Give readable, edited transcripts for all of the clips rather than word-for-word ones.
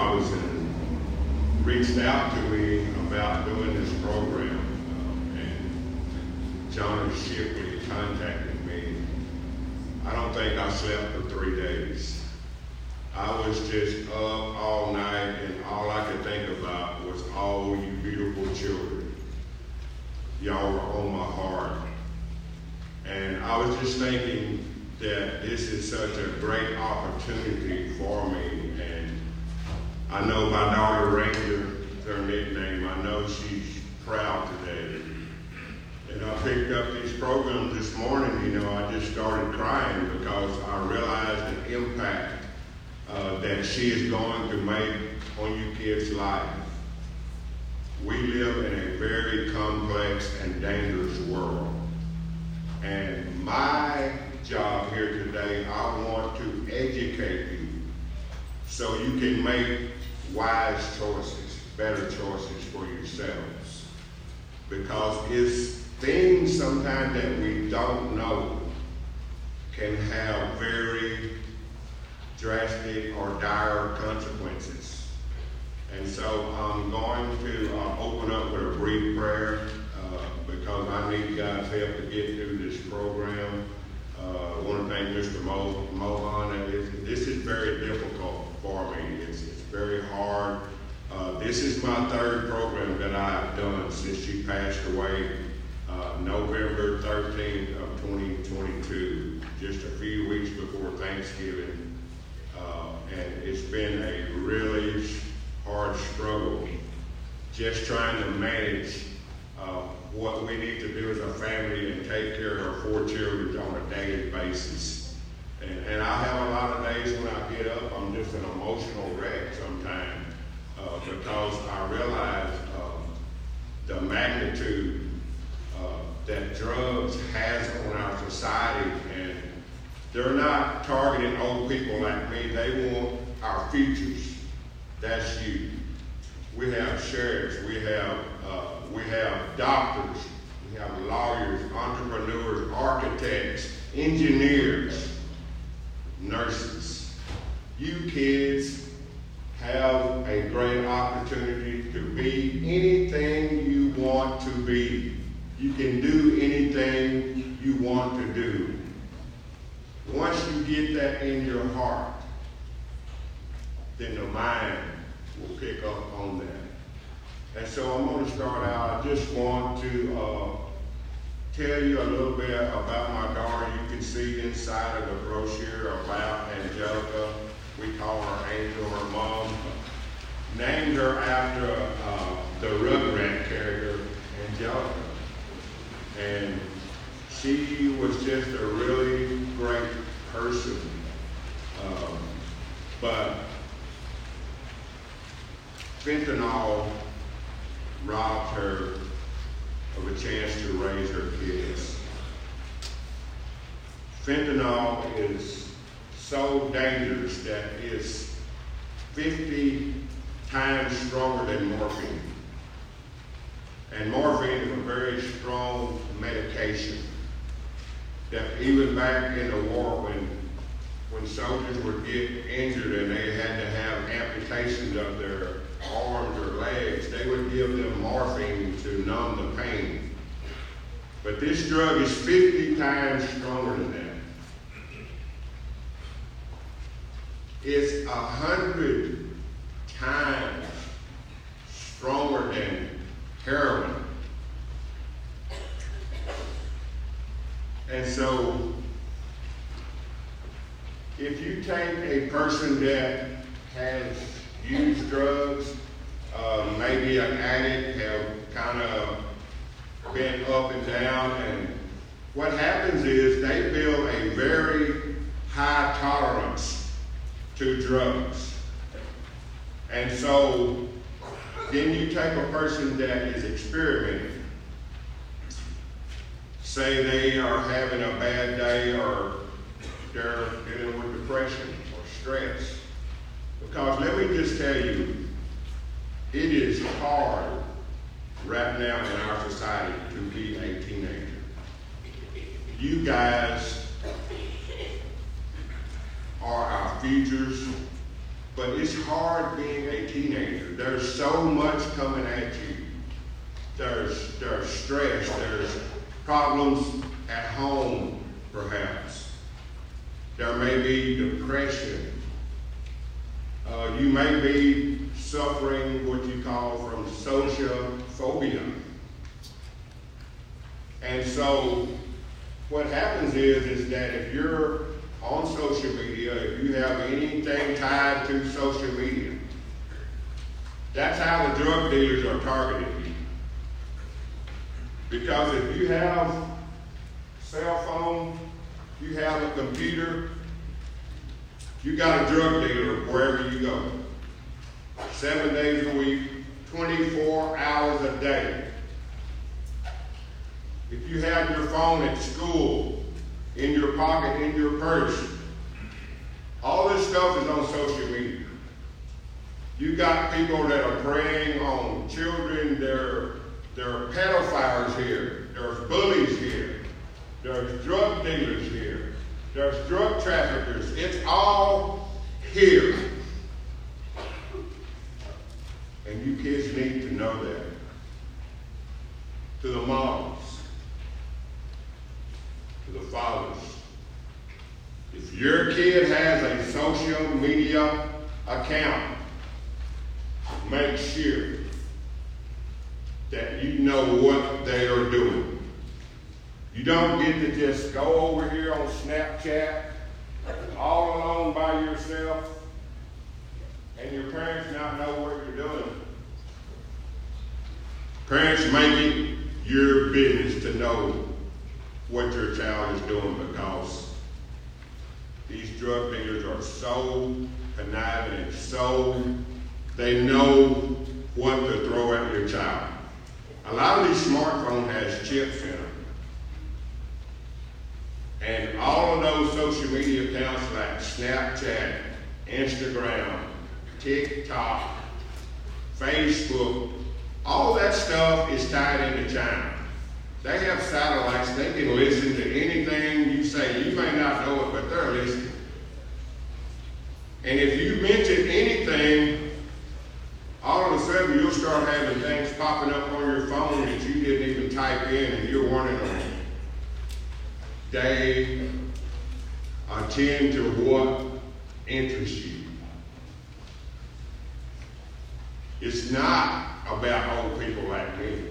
Robinson reached out to me about doing this program, and Johnny Shipley contacted me. I don't think I slept for 3 days. I was just up all night, and all I could think about was all you beautiful children. Y'all were on my heart. And I was just thinking that this is such a great opportunity for me. And I know my daughter Ranger, her nickname, I know she's proud today. And I picked up these programs this morning, I just started crying because I realized the impact that she is going to make on you kids' life. We live in a very complex and dangerous world. And my job here today, I want to educate you so you can make wise choices, better choices for yourselves. Because it's things sometimes that we don't know can have very drastic or dire consequences. And so I'm going to open up with a brief prayer because I need God's help to get through this program. I want to thank Mr. Mohan. This is very difficult for me. It's very hard. This is my 3rd program that I've done since she passed away November 13th of 2022, just a few weeks before Thanksgiving. And it's been a really hard struggle just trying to manage what we need to do as a family and take care of our 4 children on a daily basis. And I have a lot of days when I get up, I'm just an emotional wreck sometimes because I realize the magnitude that drugs has on our society. And they're not targeting old people like me. They want our futures. That's you. We have sheriffs. We have doctors. We have lawyers, entrepreneurs, architects, engineers, nurses. You kids have a great opportunity to be anything you want to be. You can do anything you want to do. Once you get that in your heart, then the mind will pick up on that. And so I'm going to start out. I just want to tell you a little bit about my daughter. You can see inside of the brochure about Angelica. We call her Angel, her mom. Named her after the Rugrat character, Angelica. And she was just a really great person. But fentanyl robbed her of a chance to raise her kids. Fentanyl is so dangerous that it's 50 times stronger than morphine. And morphine is a very strong medication that even back in the war when soldiers would get injured and they had to have amputations of their arms or legs, they would give them morphine to numb the pain. But this drug is 50 times stronger than that. It's 100 times stronger than heroin. And so, if you take a person that has used drugs, maybe an addict, have kind of been up and down, and what happens is they build a very high tolerance to drugs. And so, then you take a person that is experimenting. Say they are having a bad day or they're dealing with depression or stress. Because let me just tell you, it is hard right now in our society to be a teenager. You guys are our futures. But it's hard being a teenager. There's so much coming at you. There's stress, there's problems at home, perhaps. There may be depression. You may be suffering what you call from social phobia. And so what happens is that if you're on social media, if you have anything tied to social media, that's how the drug dealers are targeting you. Because if you have a cell phone, you have a computer, you got a drug dealer wherever you go. 7 days a week, 24 hours a day. If you have your phone at school, in your pocket, in your purse, all this stuff is on social media. You got people that are preying on children. There are pedophiles here. There's bullies here. There's drug dealers here. There's drug traffickers. It's all here. And you kids need to know that. To the moms, to the fathers. If your kid has a social media account, make sure that you know what they are doing. You don't get to just go over here on Snapchat all alone by yourself and your parents not know what you're doing. Parents, make it your business to know what your child is doing, because these drug dealers are so conniving and so they know what to throw at your child. A lot of these smartphones has chips in them. And all of those social media accounts like Snapchat, Instagram, TikTok, Facebook, all that stuff is tied into China. They have satellites. They can listen to anything you say. You may not know it, but they're listening. And if you mention anything, all of a sudden you'll start having things popping up on your phone that you didn't even type in, and you're wondering, they attend to what interests you. It's not about old people like me,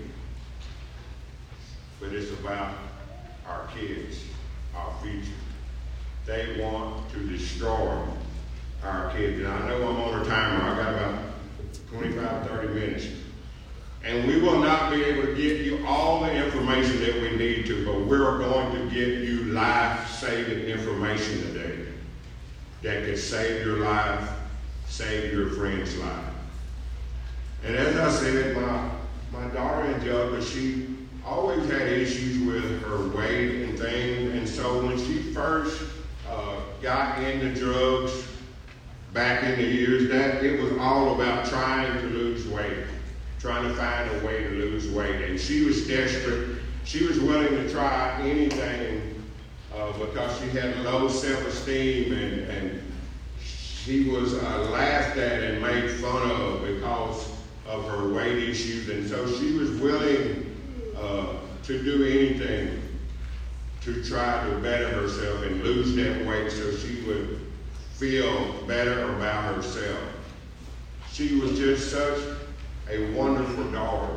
but it's about our kids, our future. They want to destroy our kids. And I know I'm on a timer. I got about 25, 30 minutes. And we will not be able to give you all the information that we need to, but we're going to give you life-saving information today that could save your life, save your friend's life. And as I said, my daughter Angelica, she always had issues with her weight and things. And so when she first got into drugs back in the years, that it was all about trying to lose weight, trying to find a way to lose weight. And she was desperate. She was willing to try anything because she had low self-esteem, and she was laughed at and made fun of because of her weight issues. And so she was willing to do anything to try to better herself and lose that weight so she would feel better about herself. She was just such a wonderful daughter.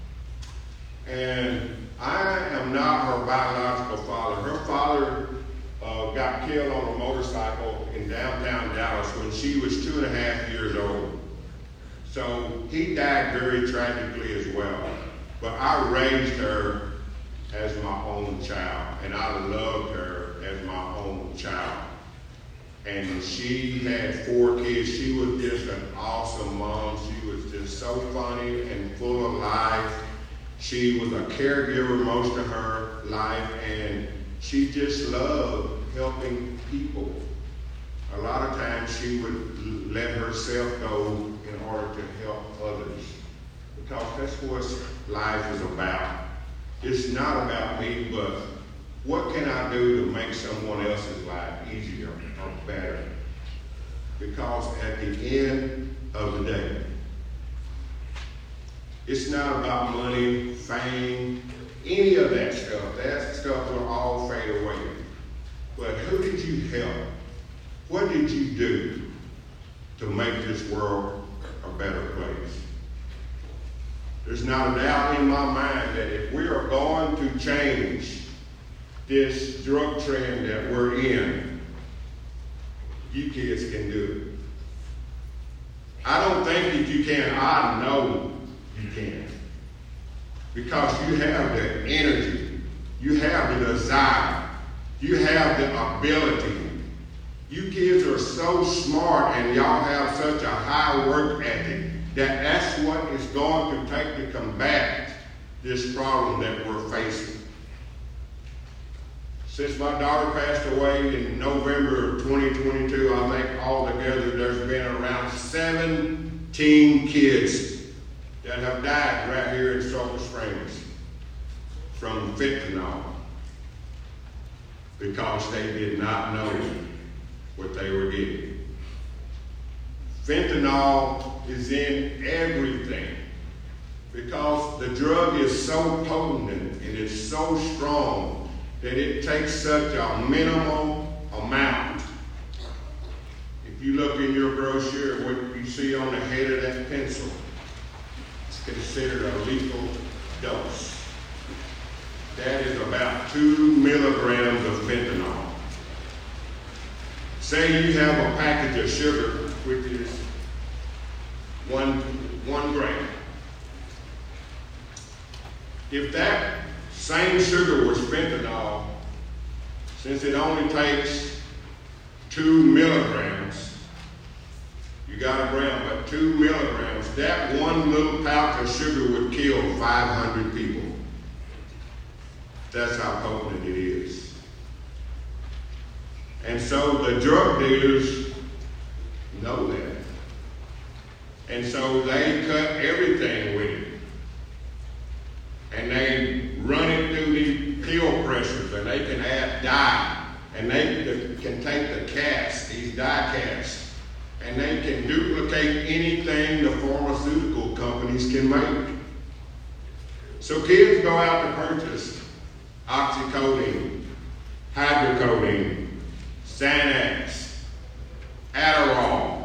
And I am not her biological father. Her father got killed on a motorcycle in downtown Dallas when she was 2.5 years old. So he died very tragically as well. But I raised her as my own child, and I loved her as my own child. And she had 4 kids. She was just an awesome mom. She was just so funny and full of life. She was a caregiver most of her life, and she just loved helping people. A lot of times she would let herself go in order to help others, because that's what life is about. It's not about me, but what can I do to make someone else's life easier or better? Because at the end of the day, it's not about money, fame, any of that stuff. That stuff will all fade away. But who did you help? What did you do to make this world a better place? There's not a doubt in my mind that if we are going to change this drug trend that we're in, you kids can do it. I don't think that you can. I know you can. Because you have the energy. You have the desire. You have the ability. You kids are so smart and y'all have such a high work ethic that that's what it's going to take to combat this problem that we're facing. Since my daughter passed away in November of 2022, I think altogether there's been around 17 kids that have died right here in Sulphur Springs from fentanyl because they did not know what they were getting. Fentanyl is in everything because the drug is so potent and it's so strong that it takes such a minimal amount. If you look in your brochure, what you see on the head of that pencil, it's considered a lethal dose. That is about 2 milligrams of fentanyl. Say you have a package of sugar, which is one gram. If that same sugar was fentanyl, since it only takes 2 milligrams, you got a gram, but 2 milligrams, that one little pouch of sugar would kill 500 people. That's how potent it is. And so the drug dealers know that. And so they cut everything with it. And they run it through these pill pressers, and they can add dye, and they can take the casts, these dye casts, and they can duplicate anything the pharmaceutical companies can make. So kids go out to purchase oxycodone, hydrocodone, Xanax, Adderall.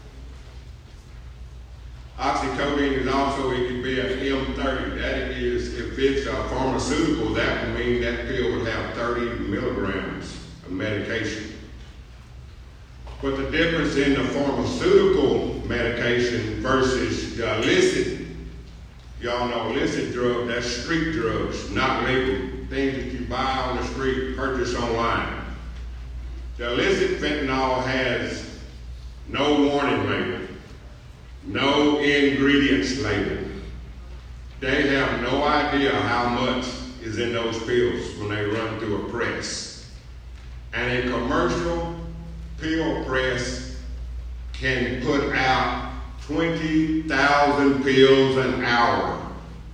Oxycodone is also, it can be an M30. That is, if it's a pharmaceutical, that would mean that pill would have 30 milligrams of medication. But the difference in the pharmaceutical medication versus the illicit, y'all know illicit drugs, that's street drugs, not legal, things that you buy on the street, purchase online. The illicit fentanyl has no warning label, no ingredients label. They have no idea how much is in those pills when they run through a press. And a commercial pill press can put out 20,000 pills an hour.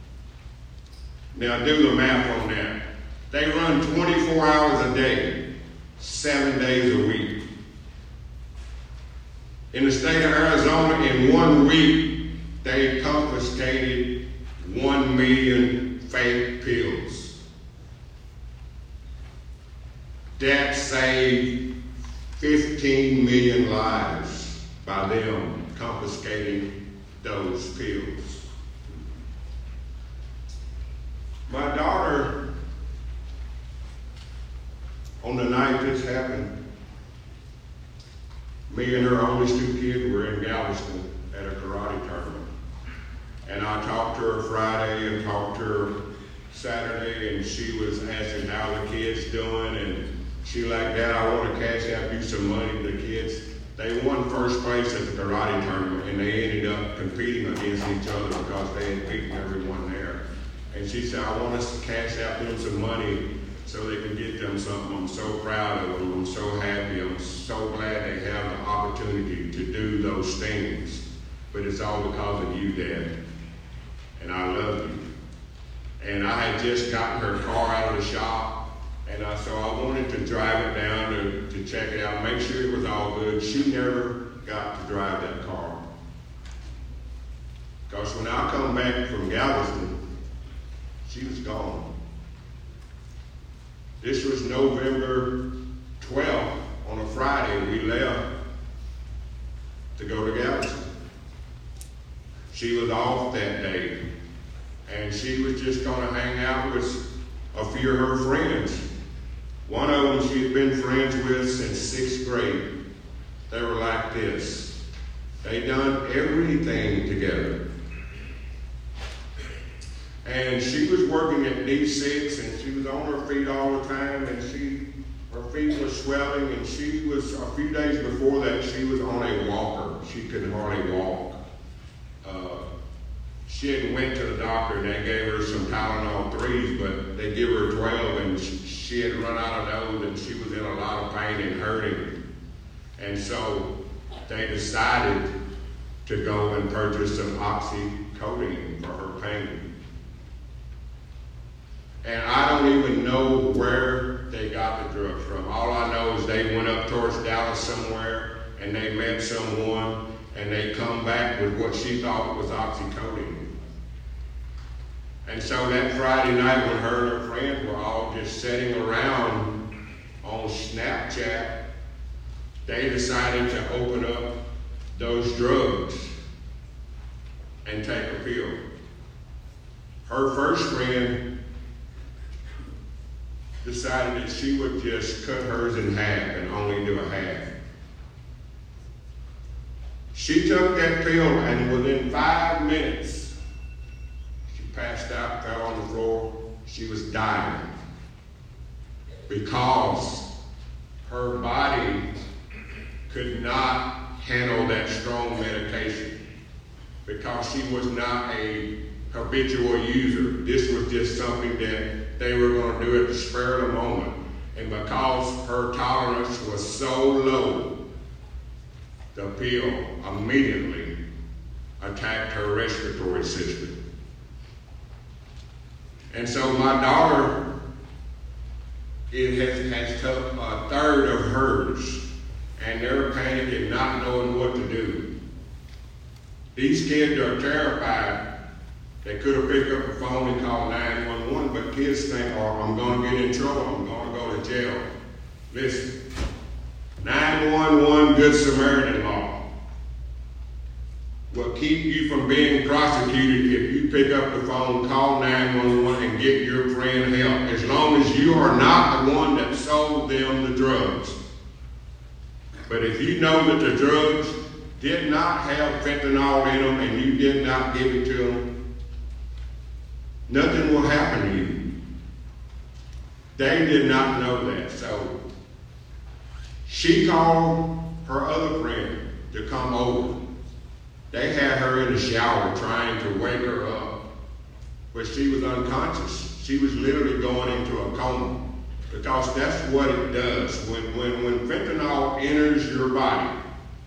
Now do the math on that. They run 24 hours a day, 7 days a week. In the state of Arizona, in 1 week, they confiscated 1 million fake pills. That saved 15 million lives by them confiscating those pills. My daughter, on the night this happened, me and her oldest 2 kids were in Galveston at a karate tournament. And I talked to her Friday and talked to her Saturday, and she was asking how the kids doing, and she like, Dad, I want to cash out you some money. The kids, they won first place at the karate tournament, and they ended up competing against each other because they had beaten everyone there. And she said, I want us to cash out them some money so they can get them something. I'm so proud of them. I'm so happy. I'm so glad they have the opportunity to do those things. But it's all because of you, Dad. And I love you. And I had just gotten her car out of the shop, and so I wanted to drive it down to check it out, make sure it was all good. She never got to drive that car. Because when I come back from Galveston, she was gone. This was November 12th. On a Friday, we left to go to Galveston. She was off that day, and she was just going to hang out with a few of her friends. One of them she had been friends with since 6th grade. They were like this. They done everything together. And she was working at D6, and she was on her feet all the time, and her feet were swelling, and she was, a few days before that, she was on a walker. She could hardly walk. She had went to the doctor, and they gave her some Tylenol 3s, but they give her 12, and she had run out of those, and she was in a lot of pain and hurting. And so they decided to go and purchase some oxycodone for her pain. And I don't even know where they got the drugs from. All I know is they went up towards Dallas somewhere, and they met someone, and they come back with what she thought was oxycodone. And so that Friday night when her and her friends were all just sitting around on Snapchat, they decided to open up those drugs and take a pill. Her first friend decided that she would just cut hers in half and only do a half. She took that pill, and within 5 minutes, she passed out, fell on the floor. She was dying because her body could not handle that strong medication because she was not a habitual user. This was just something that they were going to do at the spur of the moment. And because her tolerance was so low, the pill immediately attacked her respiratory system. And so my daughter has took a third of hers, and they're panicking, not knowing what to do. These kids are terrified. They could have picked up the phone and called 911, but kids think, oh, I'm going to get in trouble. I'm going to go to jail. Listen, 911 Good Samaritan law will keep you from being prosecuted if you pick up the phone, call 911, and get your friend help, as long as you are not the one that sold them the drugs. But if you know that the drugs did not have fentanyl in them and you did not give it to them, nothing will happen to you. They did not know that. So she called her other friend to come over. They had her in the shower trying to wake her up, but she was unconscious. She was literally going into a coma, because that's what it does. When fentanyl enters your body,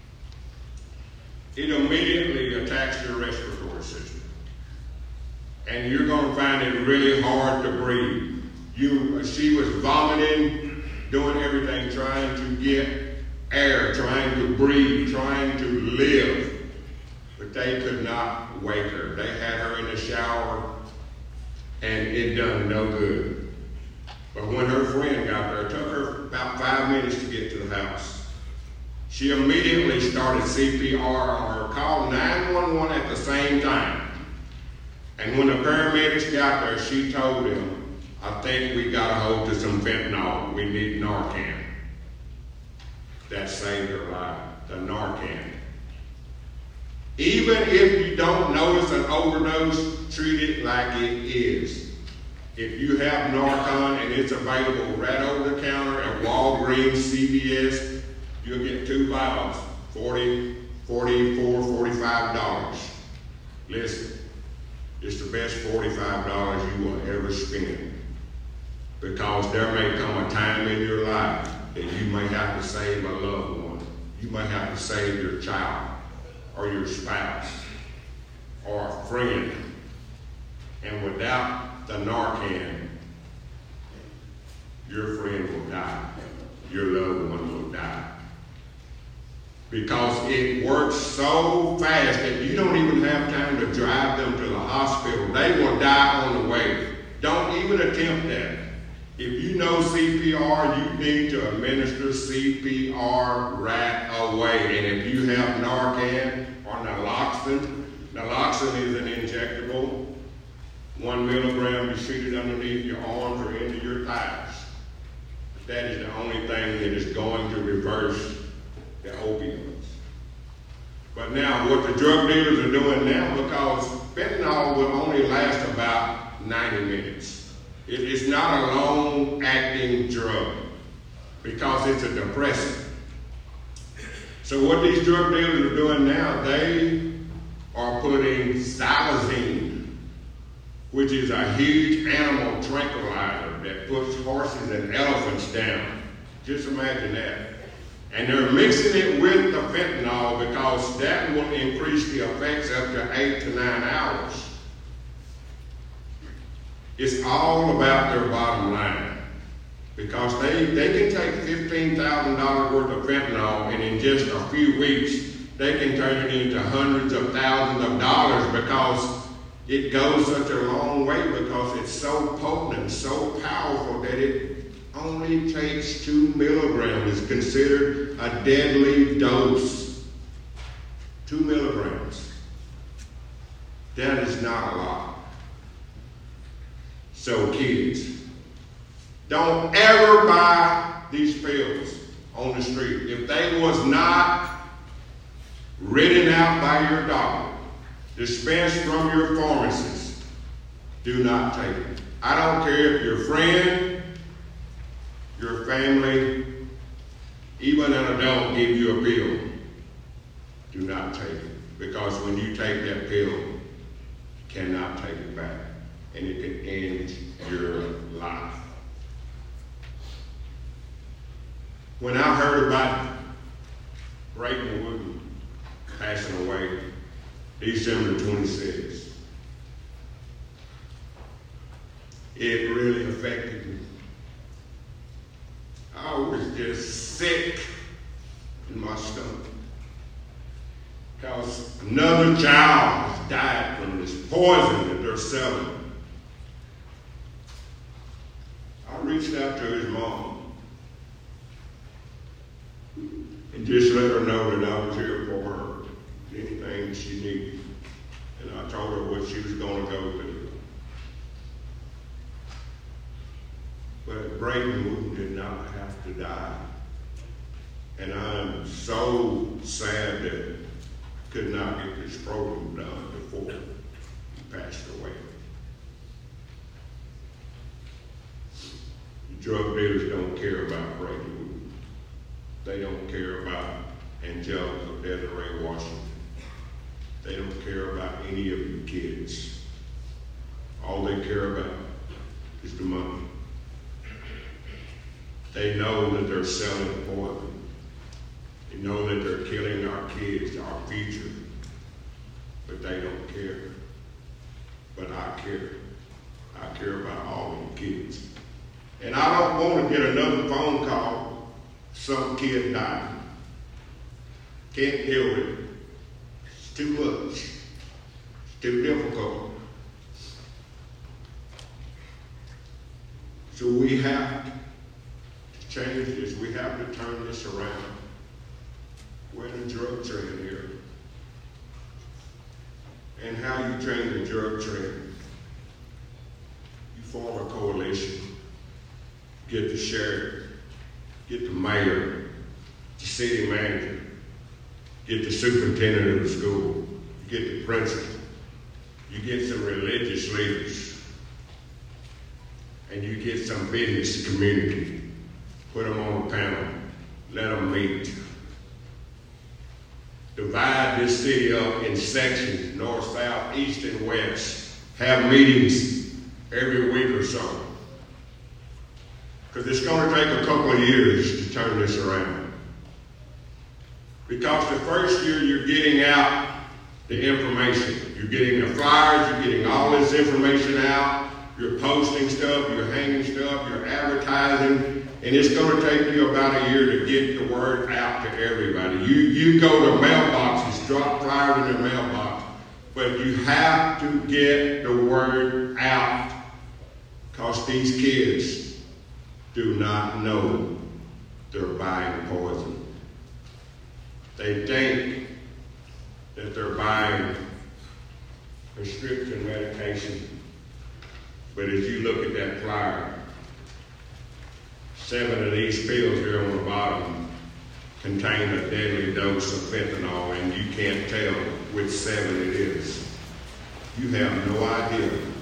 it immediately attacks your respiratory system. And you're going to find it really hard to breathe. She was vomiting, doing everything, trying to get air, trying to breathe, trying to live. But they could not wake her. They had her in the shower, and it done no good. But when her friend got there, it took her about 5 minutes to get to the house. She immediately started CPR on her, called 911 at the same time. And when the paramedics got there, she told them, I think we got a hold to some fentanyl. We need Narcan. That saved her life, the Narcan. Even if you don't notice an overdose, treat it like it is. If you have Narcan and it's available right over the counter at Walgreens, CVS, you'll get 2 vials, $40, $44, $45. Listen, it's the best $45 you will ever spend, because there may come a time in your life that you may have to save a loved one. You may have to save your child, or your spouse, or a friend. And without the Narcan, your friend will die. Your loved one will die. because it works so fast that you don't even have time to drive them to the hospital. They will die on the way. Don't even attempt that. If you know CPR, you need to administer CPR right away. And if you have Narcan or naloxone, naloxone is an injectable. 1 milligram is treated underneath your arms or into your thighs. That is the only thing that is going to reverse the opioids. But now, what the drug dealers are doing now, because fentanyl will only last about 90 minutes. It is not a long-acting drug because it's a depressant. So what these drug dealers are doing now, they are putting xylazine, which is a huge animal tranquilizer that puts horses and elephants down. Just imagine that. And they're mixing it with the fentanyl because that will increase the effects up to 8 to 9 hours. It's all about their bottom line. Because they can take $15,000 worth of fentanyl and in just a few weeks, they can turn it into hundreds of thousands of dollars because it goes such a long way, because it's so potent, so powerful that it only takes 2 milligrams. It's considered a deadly dose. 2 milligrams. That is not a lot. So kids, don't ever buy these pills on the street. If they was not written out by your doctor, dispensed from your pharmacist, do not take it. I don't care if your friend, your family, even an adult give you a pill. Do not take it. Because when you take that pill, you cannot take it back. And it can end your life. When I heard about Braden Wooten passing away, December 26th, it really affected me. I was just sick in my stomach because another child has died from this poison that they're selling. I reached out to his mom and just let her know that I was here for her, anything she needed. And I told her what she was going to go through. But Braden Wooten did not have to die. And I'm so sad that I could not get this program done before he passed away. The drug dealers don't care about Braden Wooten. They don't care about Angelica Desiree Washington. They don't care about any of you kids. All they care about is the money. They know that they're selling poison. They know that they're killing our kids, our future. But they don't care. But I care. I care about all of the kids. And I don't want to get another phone call, some kid died. Can't deal with it. It's too much. It's too difficult. So we have to change this. We have to turn this around. We're in a drug trend here. And how you train the drug trend? You form a coalition. Get the sheriff, get the mayor, the city manager, get the superintendent of the school, you get the principal, you get some religious leaders, and you get some business community. Put them on a panel, let them meet. Divide this city up in sections, north, south, east, and west. Have meetings every week or so. Because it's going to take a couple of years to turn this around. Because the first year you're getting out the information. You're getting the flyers, you're getting all this information out. You're posting stuff, you're hanging stuff, you're advertising, and it's going to take you about a year to get the word out to everybody. You go to mailboxes, drop flyers in their mailbox, but you have to get the word out because these kids do not know they're buying poison. They think that they're buying prescription medication. But as you look at that flyer, 7 of these pills here on the bottom contain a deadly dose of fentanyl, and you can't tell which 7 it is. You have no idea